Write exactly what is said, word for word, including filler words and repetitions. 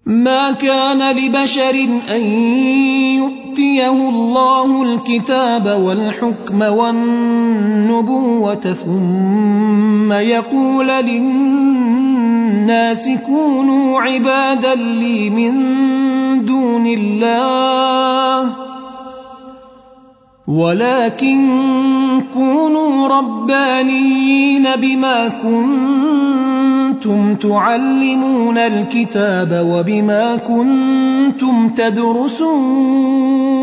ما كان لبشر أن يؤتيه الله الكتاب والحكم والنبوة ثم يقول للناس كونوا عبادا لي من دون الله ولكن كونوا ربانيين بما كنتم تعلمون الكتاب وبما كنتم تدرسون